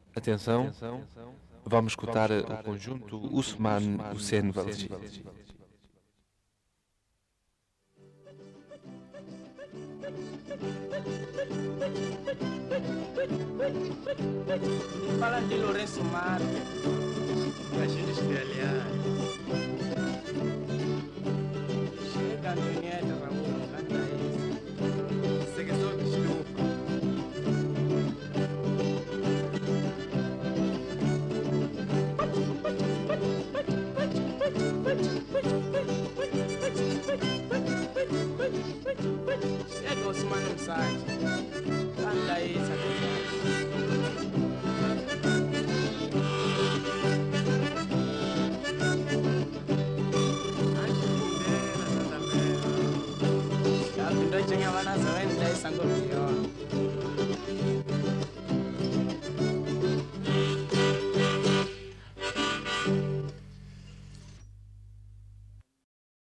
Atenção, vamos escutar o conjunto Usman Hussein Valji. Fala de Lourenço Marques, agente australiano. Chega Antonieta, Raul, canta isso. Segue só de estufa. Chega Osmano Msaki, canta isso, Chinga vana zawen dai sango biyo.